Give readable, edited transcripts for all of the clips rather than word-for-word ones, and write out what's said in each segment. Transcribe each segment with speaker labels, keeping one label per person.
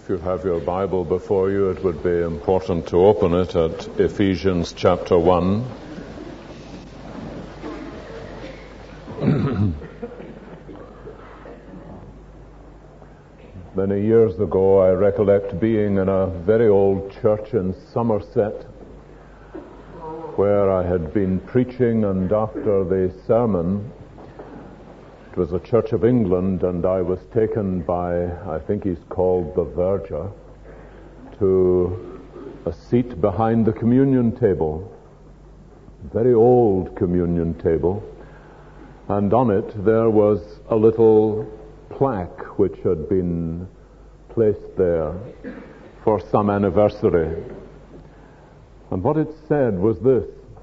Speaker 1: If you have your Bible before you, it would be important to open it at Ephesians chapter 1. Many years ago, I recollect being in a very old church in Somerset, where I had been preaching, and after the sermon, it was a Church of England, and I was taken by, I think he's called the verger, to a seat behind the communion table, very old communion table, and on it there was a little plaque which had been placed there for some anniversary. And what it said was this: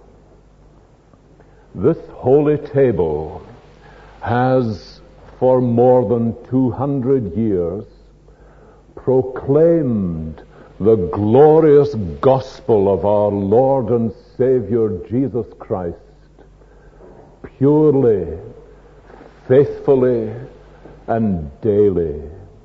Speaker 1: "This holy table has for more than 200 years proclaimed the glorious gospel of our Lord and Savior Jesus Christ, purely, faithfully, and daily."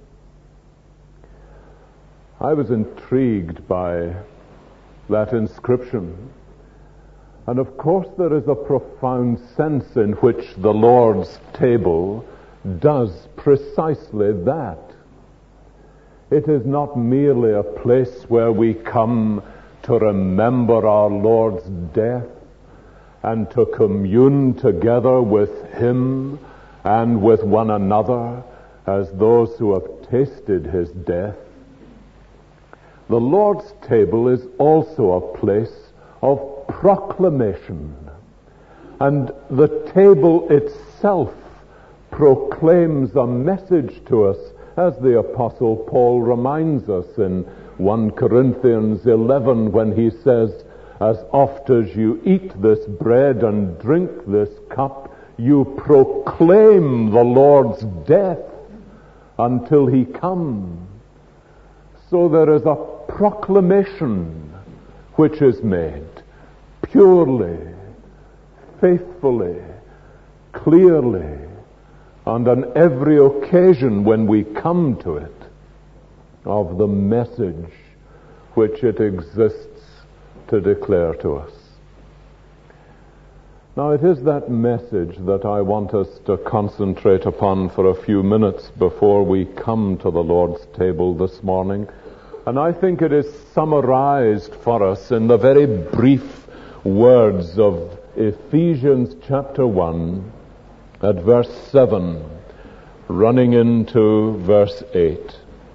Speaker 1: I was intrigued by that inscription. And of course there is a profound sense in which the Lord's table does precisely that. It is not merely a place where we come to remember our Lord's death and to commune together with Him and with one another as those who have tasted His death. The Lord's table is also a place of proclamation, and the table itself proclaims a message to us, as the Apostle Paul reminds us in 1 Corinthians 11 when he says, "As oft as you eat this bread and drink this cup, you proclaim the Lord's death until He come." So there is a proclamation which is made purely, faithfully, clearly, and on every occasion when we come to it, of the message which it exists to declare to us. Now, it is that message that I want us to concentrate upon for a few minutes before we come to the Lord's table this morning. And I think it is summarized for us in the very brief words of Ephesians chapter 1 at verse 7, running into verse 8.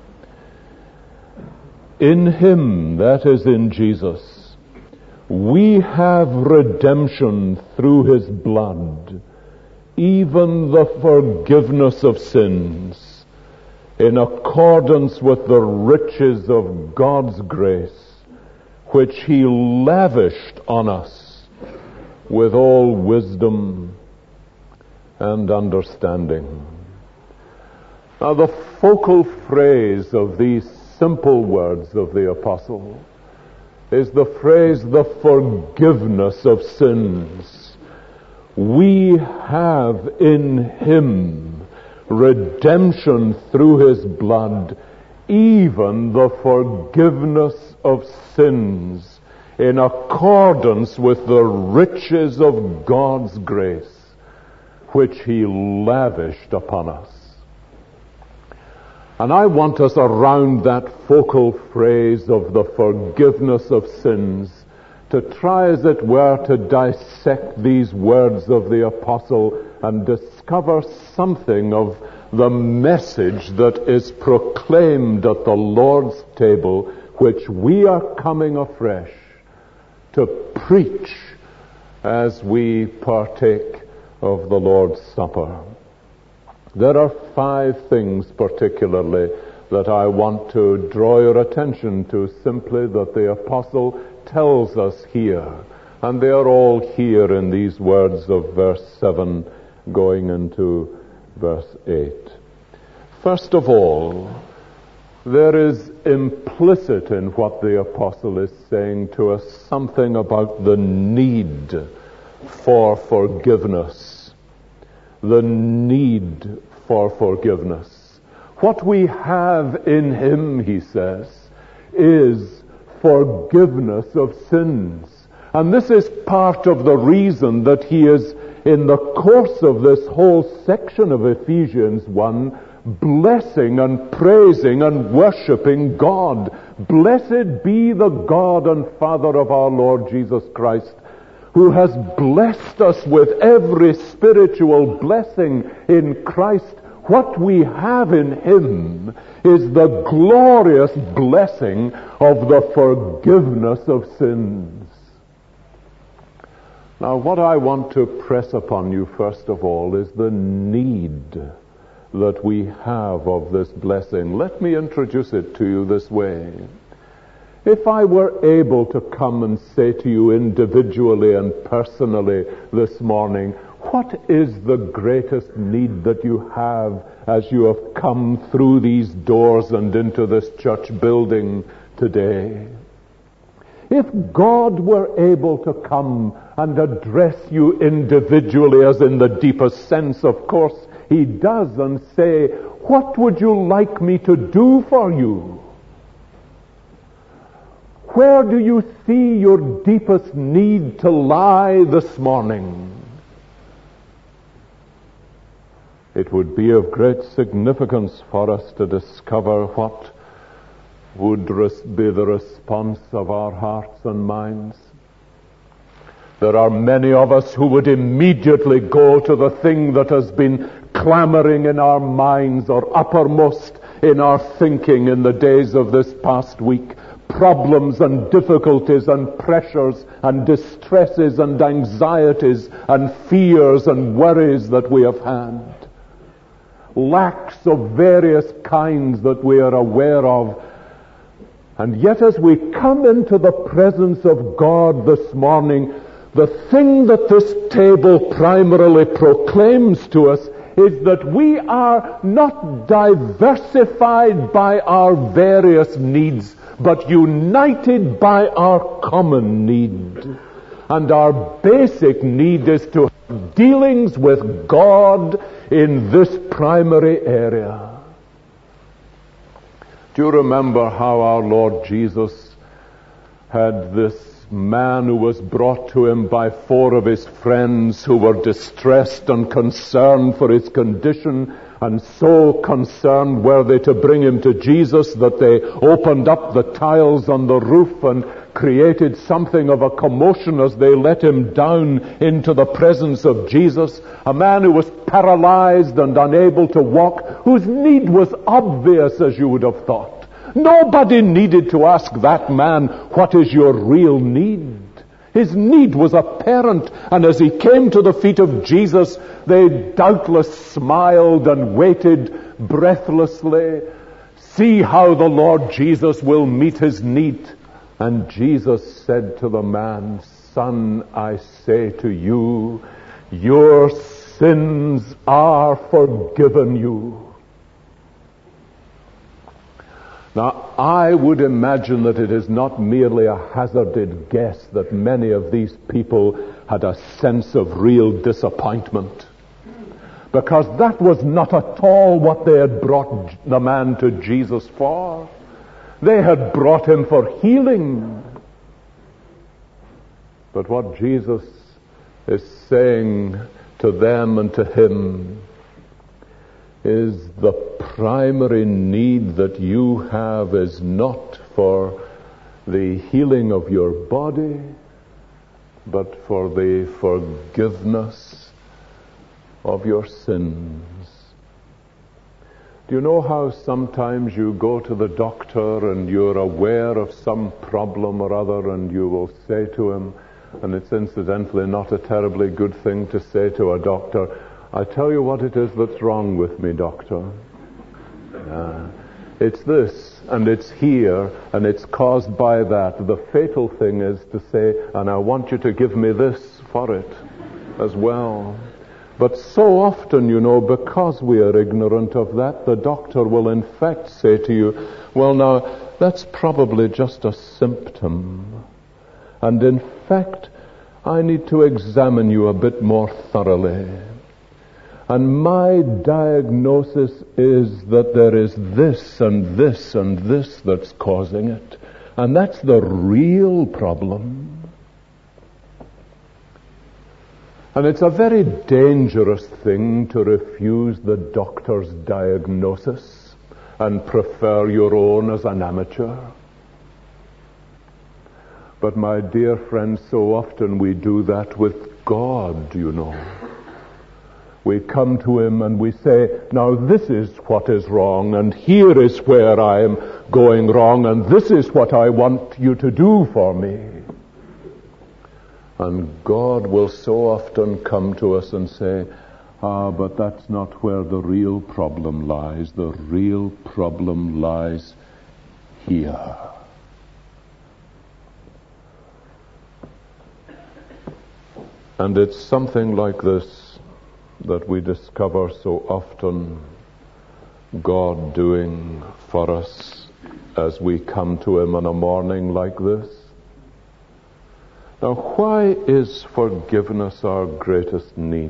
Speaker 1: "In Him," that is in Jesus, "we have redemption through His blood, even the forgiveness of sins, in accordance with the riches of God's grace, which He lavished on us with all wisdom and understanding." Now, the focal phrase of these simple words of the Apostle is the phrase, "the forgiveness of sins." We have in Him redemption through His blood, even the forgiveness of sins, in accordance with the riches of God's grace, which He lavished upon us. And I want us around that focal phrase of the forgiveness of sins to try, as it were, to dissect these words of the Apostle and discover something of the message that is proclaimed at the Lord's table, which we are coming afresh to preach as we partake of the Lord's Supper. There are 5 things particularly that I want to draw your attention to, simply that the Apostle tells us here. And they are all here in these words of verse 7 going into verse 8. First of all, there is implicit in what the Apostle is saying to us something about the need for forgiveness. The need for forgiveness. What we have in him, he says, is forgiveness of sins. And this is part of the reason that he is, in the course of this whole section of Ephesians 1, blessing and praising and worshiping God. Blessed be the God and Father of our Lord Jesus Christ, who has blessed us with every spiritual blessing in Christ. What we have in him is the glorious blessing of the forgiveness of sins. Now, what I want to press upon you, first of all, is the need that we have of this blessing. Let me introduce it to you this way. If I were able to come and say to you individually and personally this morning, what is the greatest need that you have as you have come through these doors and into this church building today? If God were able to come and address you individually, as in the deepest sense, of course, he does, and say, what would you like me to do for you? Where do you see your deepest need to lie this morning? It would be of great significance for us to discover what would be the response of our hearts and minds. There are many of us who would immediately go to the thing that has been clamoring in our minds or uppermost in our thinking in the days of this past week. Problems and difficulties and pressures and distresses and anxieties and fears and worries that we have had. Lacks of various kinds that we are aware of. And yet as we come into the presence of God this morning, the thing that this table primarily proclaims to us is that we are not diversified by our various needs, but united by our common need. And our basic need is to have dealings with God in this primary area. Do you remember how our Lord Jesus had this man who was brought to him by 4 of his friends who were distressed and concerned for his condition, and so concerned were they to bring him to Jesus that they opened up the tiles on the roof and created something of a commotion as they let him down into the presence of Jesus. A man who was paralyzed and unable to walk, whose need was obvious, as you would have thought. Nobody needed to ask that man, what is your real need? His need was apparent, and as he came to the feet of Jesus, they doubtless smiled and waited breathlessly. See how the Lord Jesus will meet his need. And Jesus said to the man, Son, I say to you, your sins are forgiven you. Now, I would imagine that it is not merely a hazarded guess that many of these people had a sense of real disappointment, because that was not at all what they had brought the man to Jesus for. They had brought him for healing. But what Jesus is saying to them and to him is the primary need that you have is not for the healing of your body, but for the forgiveness of your sins. Do you know how sometimes you go to the doctor and you're aware of some problem or other, and you will say to him, and it's incidentally not a terribly good thing to say to a doctor, I tell you what it is that's wrong with me, doctor. It's this, and it's here, and it's caused by that. The fatal thing is to say, and I want you to give me this for it as well. But so often, you know, because we are ignorant of that, the doctor will in fact say to you, well now, that's probably just a symptom. And in fact, I need to examine you a bit more thoroughly. And my diagnosis is that there is this and this and this that's causing it. And that's the real problem. And it's a very dangerous thing to refuse the doctor's diagnosis and prefer your own as an amateur. But my dear friends, so often we do that with God, you know. We come to Him and we say, now this is what is wrong, and here is where I am going wrong, and this is what I want you to do for me. And God will so often come to us and say, but that's not where the real problem lies. The real problem lies here. And it's something like this that we discover so often God doing for us as we come to Him on a morning like this. Now, why is forgiveness our greatest need?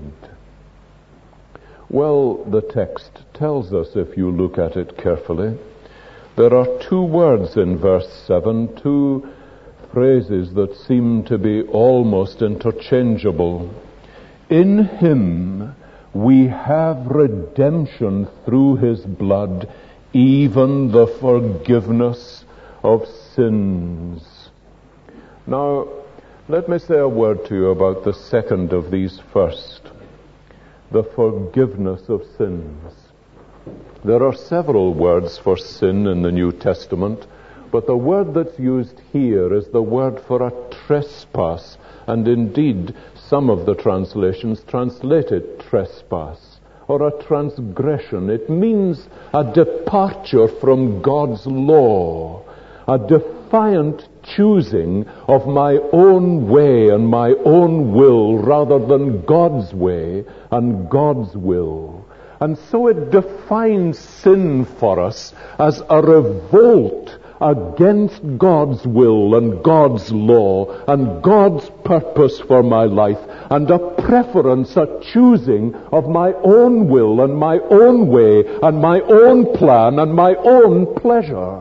Speaker 1: Well, the text tells us, if you look at it carefully. There are two words in verse 7, two phrases that seem to be almost interchangeable. In Him we have redemption through His blood, even the forgiveness of sins. Now, let me say a word to you about the second of these first, the forgiveness of sins. There are several words for sin in the New Testament, but the word that's used here is the word for a trespass, and indeed some of the translations translate it trespass or a transgression. It means a departure from God's law, a defiant choosing of my own way and my own will rather than God's way and God's will. And so it defines sin for us as a revolt against God's will and God's law and God's purpose for my life, and a preference, a choosing of my own will and my own way and my own plan and my own pleasure.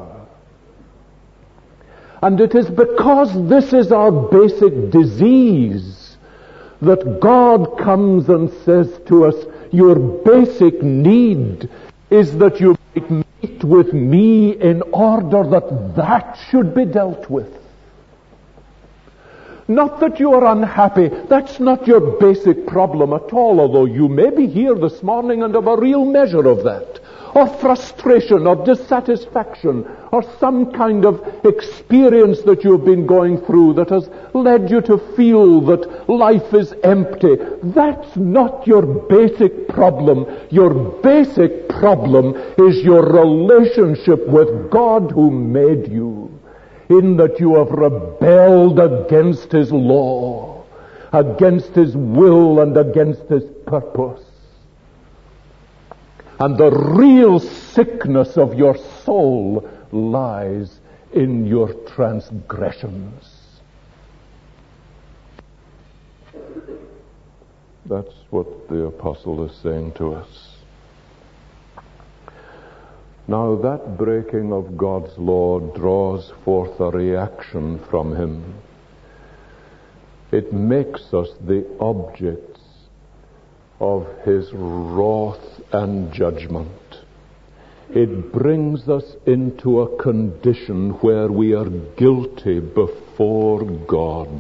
Speaker 1: And it is because this is our basic disease that God comes and says to us, your basic need is that you might meet with me in order that should be dealt with. Not that you are unhappy. That's not your basic problem at all, although you may be here this morning and have a real measure of that. Or frustration, or dissatisfaction, or some kind of experience that you've been going through that has led you to feel that life is empty. That's not your basic problem. Your basic problem is your relationship with God who made you, in that you have rebelled against His law, against His will, and against His purpose. And the real sickness of your soul lies in your transgressions. That's what the apostle is saying to us. Now that breaking of God's law draws forth a reaction from Him. It makes us the objects of His wrath and judgment. It brings us into a condition where we are guilty before God.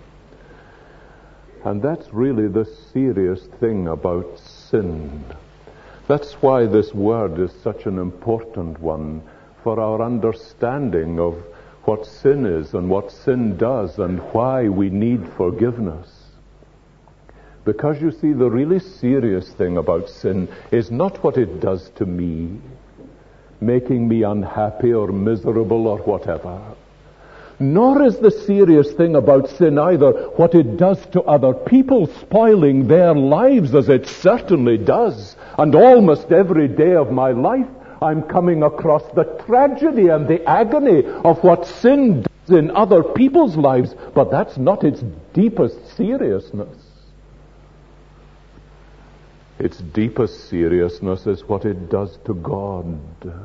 Speaker 1: And that's really the serious thing about sin. That's why this word is such an important one for our understanding of what sin is and what sin does and why we need forgiveness. Because you see, the really serious thing about sin is not what it does to me, making me unhappy or miserable or whatever. Nor is the serious thing about sin either what it does to other people, spoiling their lives as it certainly does. And almost every day of my life, I'm coming across the tragedy and the agony of what sin does in other people's lives. But that's not its deepest seriousness. its deepest seriousness is what it does to God.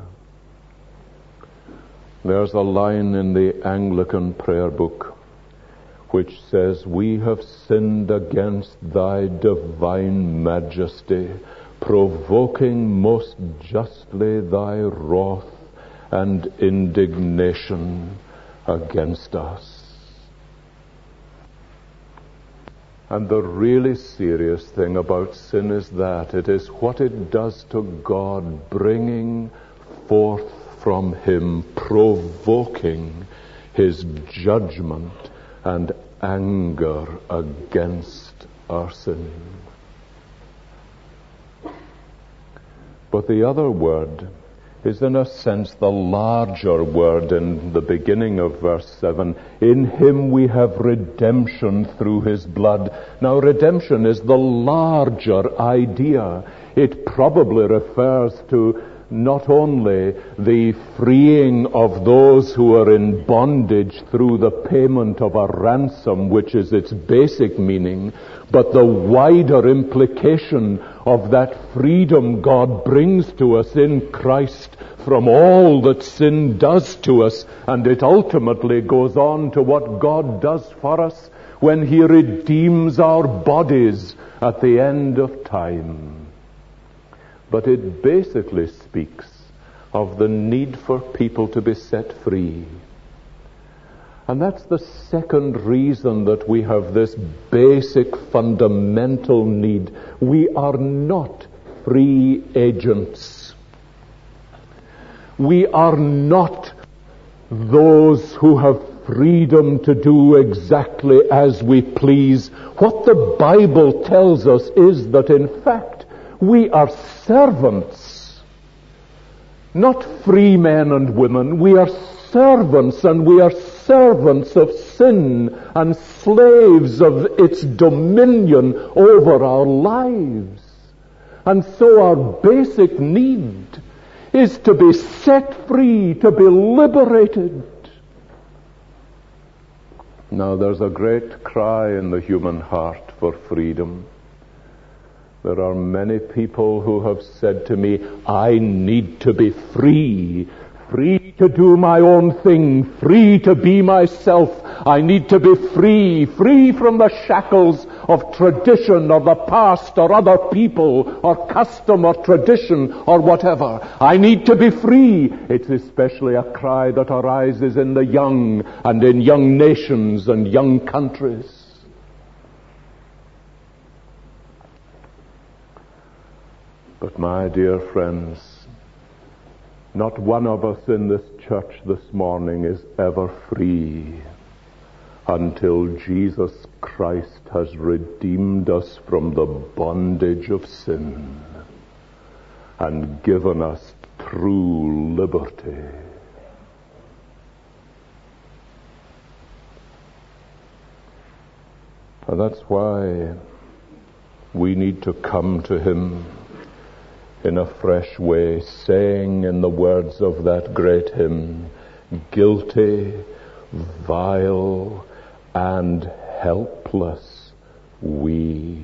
Speaker 1: There's a line in the Anglican prayer book which says, "We have sinned against thy divine majesty, provoking most justly thy wrath and indignation against us." And the really serious thing about sin is that it is what it does to God, bringing forth from him, provoking his judgment and anger against our sin. But the other word is in a sense the larger word in the beginning of verse 7. In him we have redemption through his blood. Now redemption is the larger idea. It probably refers to not only the freeing of those who are in bondage through the payment of a ransom, which is its basic meaning, but the wider implication of that freedom God brings to us in Christ from all that sin does to us. And it ultimately goes on to what God does for us when he redeems our bodies at the end of time. But it basically speaks of the need for people to be set free. And that's the second reason that we have this basic fundamental need. We are not free agents. We are not those who have freedom to do exactly as we please. What the Bible tells us is that in fact we are servants, not free men and women. We are servants, and we are servants of sin and slaves of its dominion over our lives. And so our basic need is to be set free, to be liberated. Now there's a great cry in the human heart for freedom. There are many people who have said to me, I need to be free. Free to do my own thing. Free to be myself. I need to be free. Free from the shackles of tradition or the past or other people or custom or tradition or whatever. I need to be free. It's especially a cry that arises in the young and in young nations and young countries. But my dear friends, not one of us in this church this morning is ever free until Jesus Christ has redeemed us from the bondage of sin and given us true liberty. And that's why we need to come to him in a fresh way, saying in the words of that great hymn, guilty, vile, and helpless we.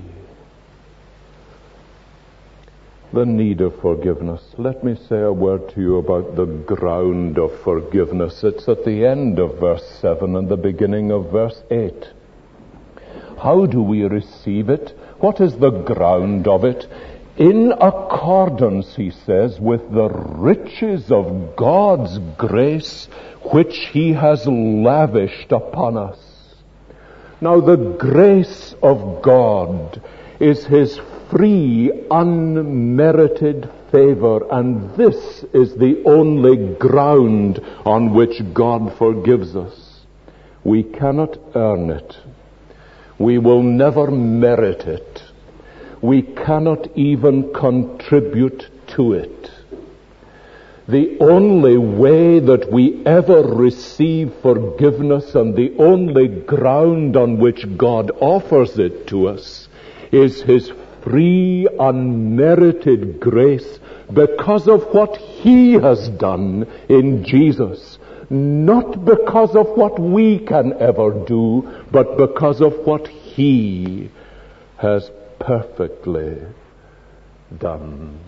Speaker 1: The need of forgiveness. Let me say a word to you about the ground of forgiveness. It's at the end of verse 7 and the beginning of verse 8. How do we receive it? What is the ground of it? In accordance, he says, with the riches of God's grace, which he has lavished upon us. Now, the grace of God is his free, unmerited favor, and this is the only ground on which God forgives us. We cannot earn it. We will never merit it. We cannot even contribute to it. The only way that we ever receive forgiveness and the only ground on which God offers it to us is his free, unmerited grace because of what he has done in Jesus. Not because of what we can ever do, but because of what he has perfectly done.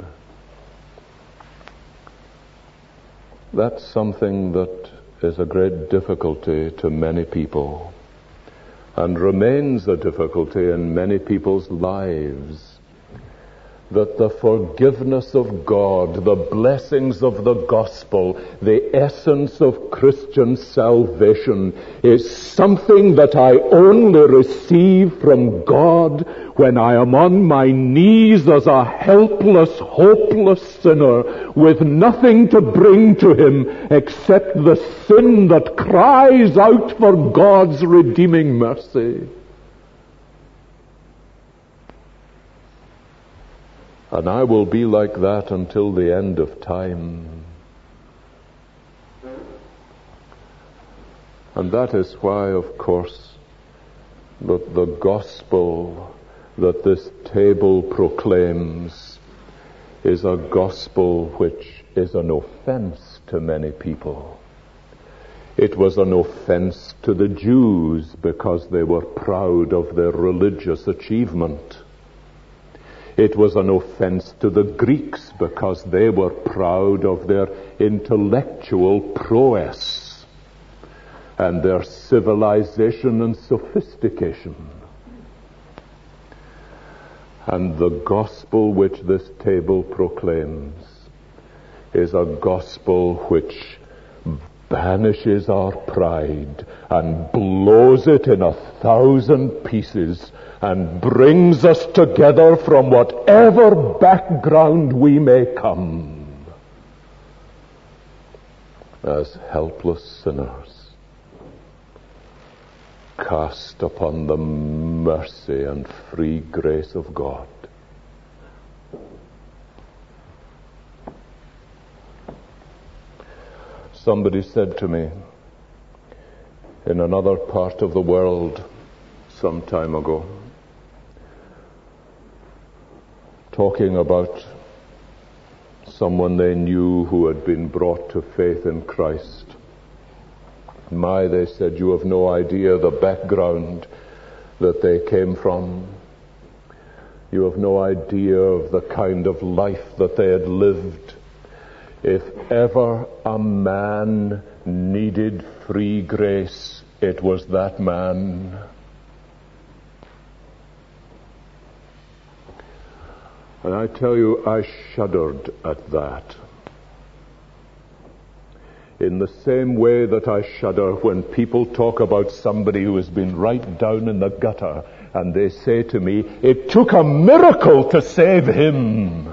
Speaker 1: That's something that is a great difficulty to many people, and remains a difficulty in many people's lives. That the forgiveness of God, the blessings of the gospel, the essence of Christian salvation is something that I only receive from God when I am on my knees as a helpless, hopeless sinner with nothing to bring to Him except the sin that cries out for God's redeeming mercy. And I will be like that until the end of time. And that is why, of course, that the gospel that this table proclaims is a gospel which is an offense to many people. It was an offense to the Jews because they were proud of their religious achievement. It was an offense to the Greeks because they were proud of their intellectual prowess and their civilization and sophistication. And the gospel which this table proclaims is a gospel which banishes our pride and blows it in 1,000 pieces and brings us together from whatever background we may come as helpless sinners cast upon the mercy and free grace of God. Somebody said to me in another part of the world some time ago, talking about someone they knew who had been brought to faith in Christ. They said, you have no idea the background that they came from. You have no idea of the kind of life that they had lived. If ever a man needed free grace, it was that man. And I tell you, I shuddered at that. In the same way that I shudder when people talk about somebody who has been right down in the gutter and they say to me, it took a miracle to save him.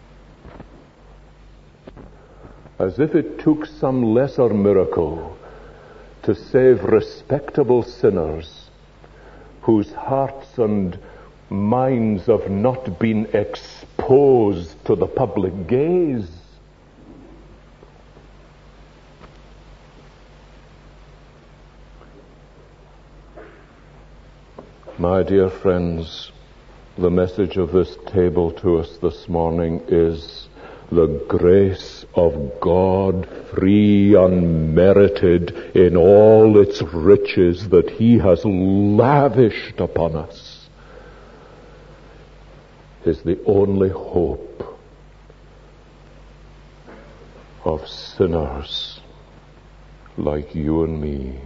Speaker 1: As if it took some lesser miracle to save respectable sinners whose hearts and minds have not been exposed to the public gaze. My dear friends, the message of this table to us this morning is the grace of God, free, unmerited in all its riches that He has lavished upon us, is the only hope of sinners like you and me.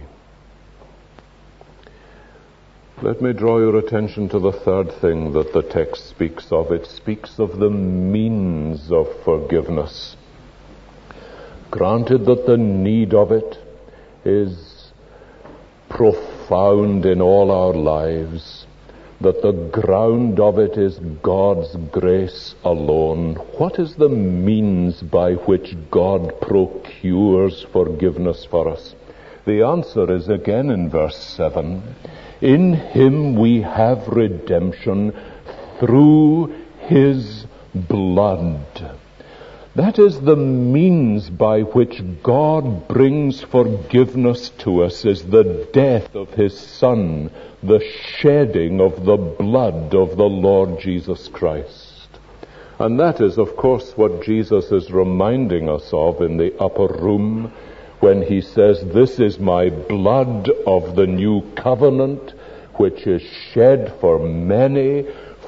Speaker 1: Let me draw your attention to the third thing that the text speaks of. It speaks of the means of forgiveness. Granted that the need of it is profound in all our lives, that the ground of it is God's grace alone. What is the means by which God procures forgiveness for us? The answer is again in verse 7. In Him we have redemption through His blood. That is the means by which God brings forgiveness to us, is the death of His Son, the shedding of the blood of the Lord Jesus Christ. And that is, of course, what Jesus is reminding us of in the upper room when He says, this is my blood of the new covenant, which is shed for many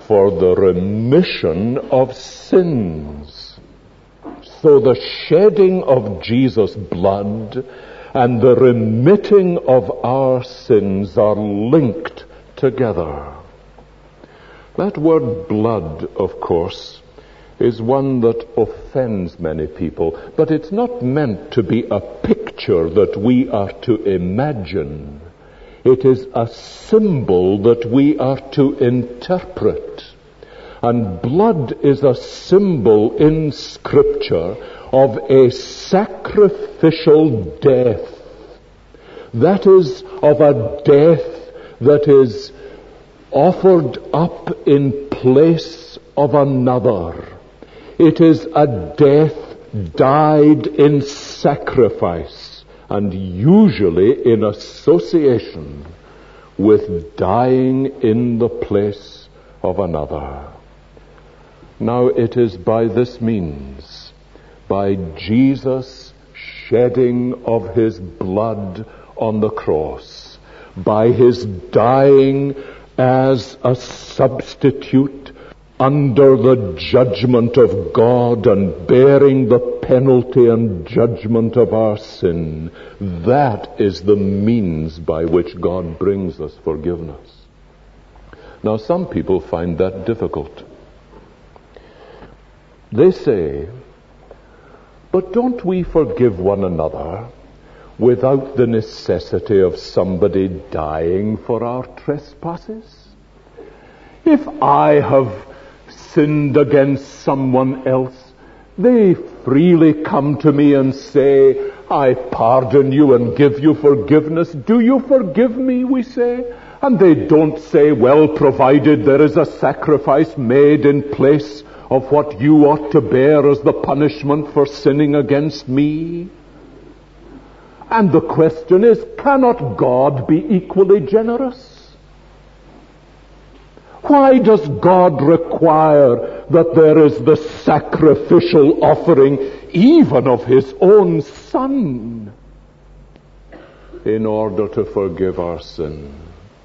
Speaker 1: for the remission of sins. So the shedding of Jesus' blood and the remitting of our sins are linked together. That word blood, of course, is one that offends many people, but it's not meant to be a picture that we are to imagine. It is a symbol that we are to interpret. And blood is a symbol in Scripture of a sacrificial death. That is, of a death that is offered up in place of another. It is a death died in sacrifice, and usually in association with dying in the place of another. Now it is by this means, by Jesus' shedding of his blood on the cross, by his dying as a substitute under the judgment of God and bearing the penalty and judgment of our sin, that is the means by which God brings us forgiveness. Now some people find that difficult. They say, but don't we forgive one another without the necessity of somebody dying for our trespasses? If I have sinned against someone else, they freely come to me and say, I pardon you and give you forgiveness. Do you forgive me, we say? And they don't say, well, provided there is a sacrifice made in place of what you ought to bear as the punishment for sinning against me. And the question is, cannot God be equally generous? Why does God require that there is the sacrificial offering even of his own Son in order to forgive our sin?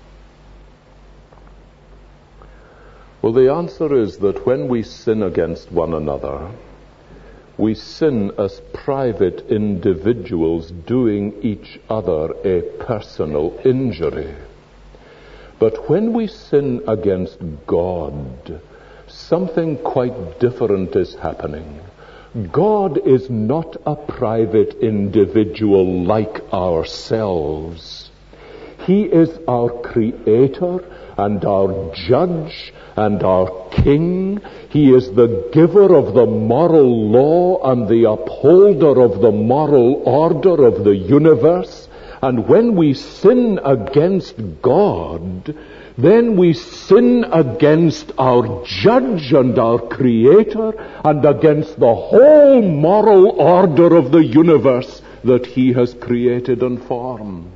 Speaker 1: Well, the answer is that when we sin against one another, we sin as private individuals doing each other a personal injury. But when we sin against God, something quite different is happening. God is not a private individual like ourselves. He is our creator and our judge and our king. He is the giver of the moral law and the upholder of the moral order of the universe. And when we sin against God, then we sin against our judge and our creator and against the whole moral order of the universe that he has created and formed.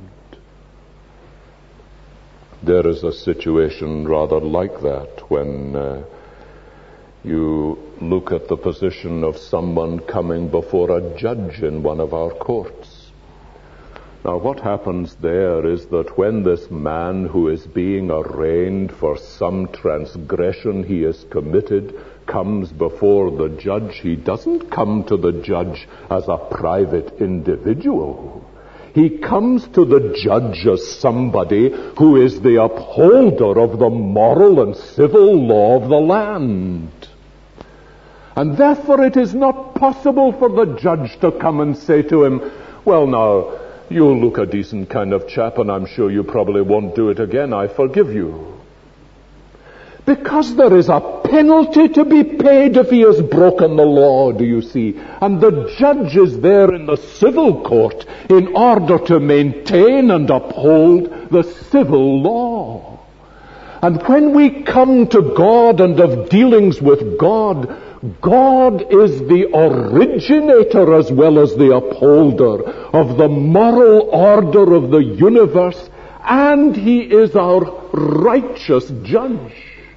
Speaker 1: There is a situation rather like that when you look at the position of someone coming before a judge in one of our courts. Now what happens there is that when this man who is being arraigned for some transgression he has committed comes before the judge, he doesn't come to the judge as a private individual. He comes to the judge as somebody who is the upholder of the moral and civil law of the land. And therefore it is not possible for the judge to come and say to him, well now, you look a decent kind of chap and I'm sure you probably won't do it again. I forgive you. Because there is a penalty to be paid if he has broken the law, do you see? And the judge is there in the civil court in order to maintain and uphold the civil law. And when we come to God and have dealings with God, God is the originator as well as the upholder of the moral order of the universe, and he is our righteous judge.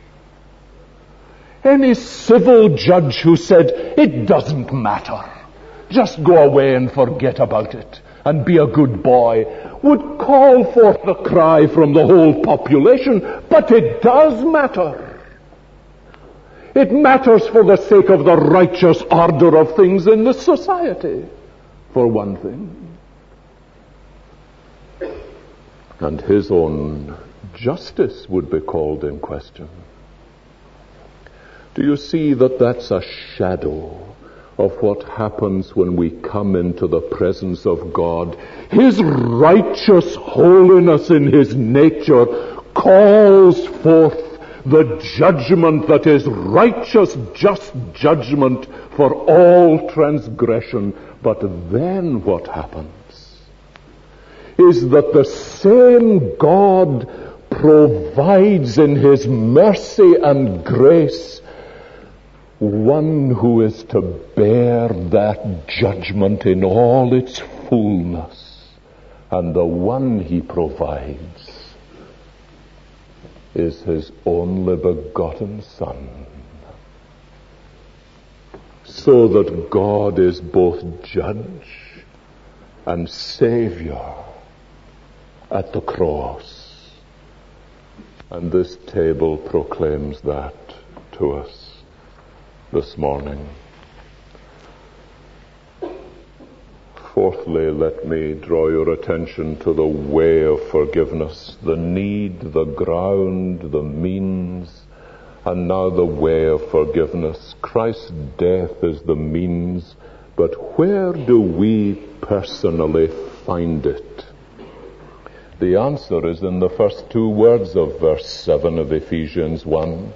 Speaker 1: Any civil judge who said, it doesn't matter, just go away and forget about it and be a good boy, would call forth the cry from the whole population, but it does matter. It matters for the sake of the righteous order of things in the society, for one thing. And his own justice would be called in question. Do you see that that's a shadow of what happens when we come into the presence of God? His righteous holiness in his nature calls forth the judgment that is righteous, just judgment for all transgression. But then what happens is that the same God provides in his mercy and grace one who is to bear that judgment in all its fullness. And the one he provides is his only begotten Son. So that God is both judge and Savior at the cross. And this table proclaims that to us this morning. Fourthly, let me draw your attention to the way of forgiveness, the need, the ground, the means, and now the way of forgiveness. Christ's death is the means, but where do we personally find it? The answer is in the first two words of verse 7 of Ephesians 1.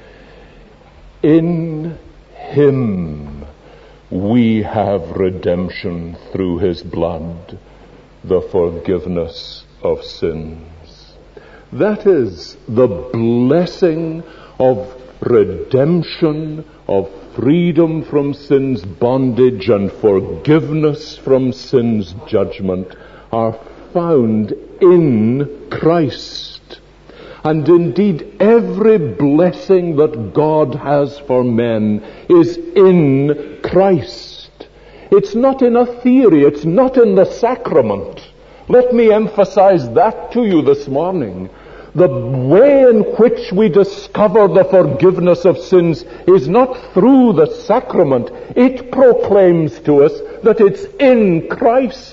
Speaker 1: In him we have redemption through his blood, the forgiveness of sins. That is the blessing of redemption, of freedom from sin's bondage and forgiveness from sin's judgment are found in Christ. And indeed, every blessing that God has for men is in Christ. It's not in a theory. It's not in the sacrament. Let me emphasize that to you this morning. The way in which we discover the forgiveness of sins is not through the sacrament. It proclaims to us that it's in Christ.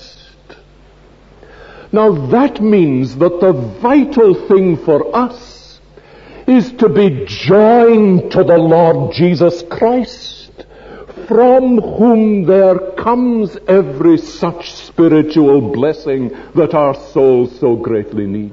Speaker 1: Now that means that the vital thing for us is to be joined to the Lord Jesus Christ, from whom there comes every such spiritual blessing that our souls so greatly need.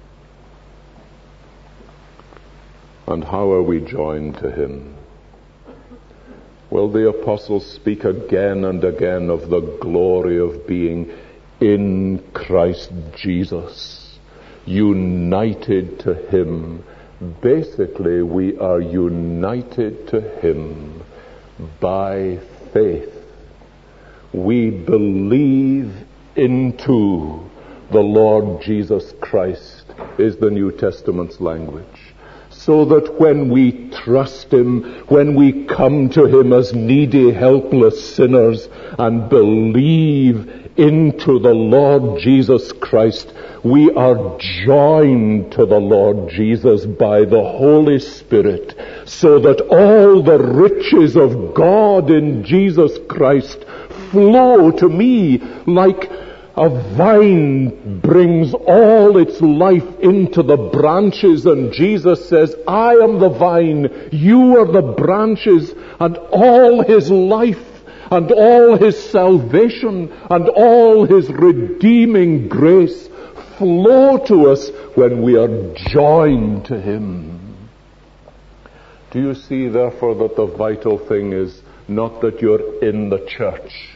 Speaker 1: And how are we joined to him? Well, the apostles speak again and again of the glory of being in Christ Jesus, united to him. Basically, we are united to him by faith. We believe into the Lord Jesus Christ, is the New Testament's language. So that when we trust him, when we come to him as needy, helpless sinners and believe into the Lord Jesus Christ, we are joined to the Lord Jesus by the Holy Spirit, so that all the riches of God in Jesus Christ flow to me like a vine brings all its life into the branches, and Jesus says, I am the vine, you are the branches, and all his life and all his salvation and all his redeeming grace flow to us when we are joined to him. Do you see, therefore, that the vital thing is not that you're in the church?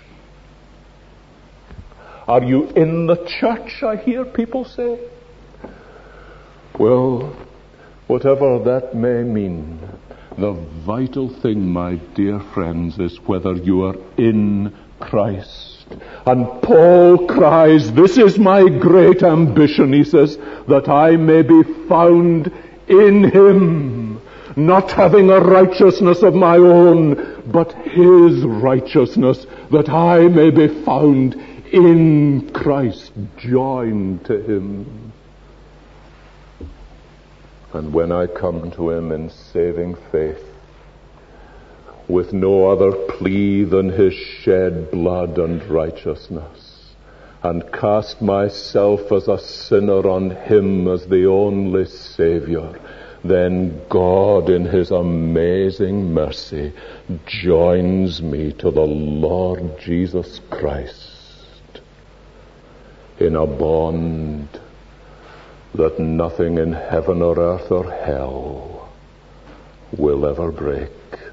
Speaker 1: Are you in the church, I hear people say? Well, whatever that may mean, the vital thing, my dear friends, is whether you are in Christ. And Paul cries, this is my great ambition, he says, that I may be found in him, not having a righteousness of my own, but his righteousness, that I may be found in Christ, joined to him. And when I come to him in saving faith, with no other plea than his shed blood and righteousness, and cast myself as a sinner on him as the only Savior, then God in his amazing mercy joins me to the Lord Jesus Christ in a bond that nothing in heaven or earth or hell will ever break.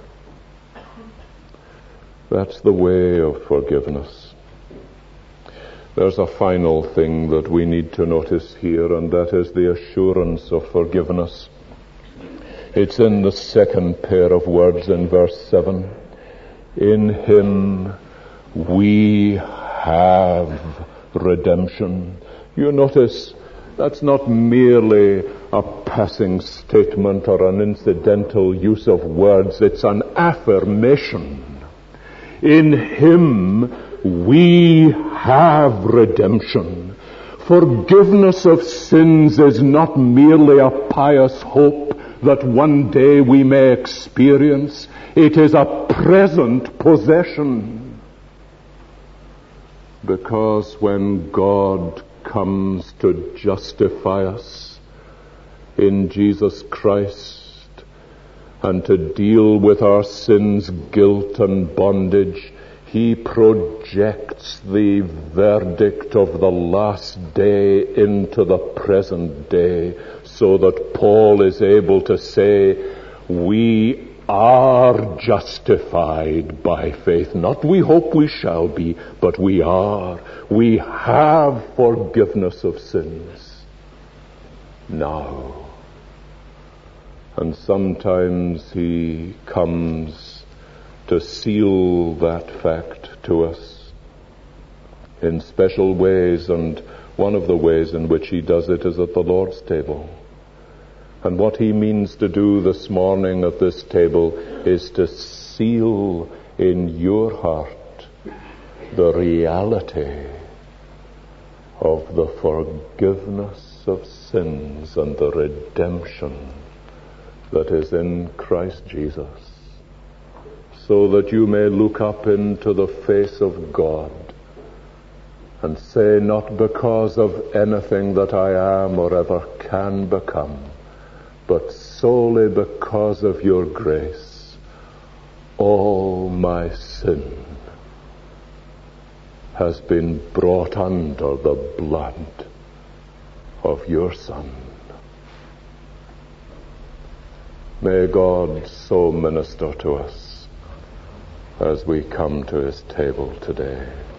Speaker 1: That's the way of forgiveness. There's a final thing that we need to notice here, and that is the assurance of forgiveness. It's in the second pair of words in verse 7. In him we have redemption. You notice that's not merely a passing statement or an incidental use of words. It's an affirmation. In him we have redemption. Forgiveness of sins is not merely a pious hope that one day we may experience. It is a present possession. Because when God comes to justify us in Jesus Christ and to deal with our sin's guilt and bondage, he projects the verdict of the last day into the present day, so that Paul is able to say, we are justified by faith. Not we hope we shall be, but we are. We have forgiveness of sins now. And sometimes he comes to seal that fact to us in special ways, and one of the ways in which he does it is at the Lord's table. And what he means to do this morning at this table is to seal in your heart the reality of the forgiveness of sins and the redemption that is in Christ Jesus, so that you may look up into the face of God and say, not because of anything that I am or ever can become, but solely because of your grace, all my sin has been brought under the blood of your Son. May God so minister to us as we come to his table today.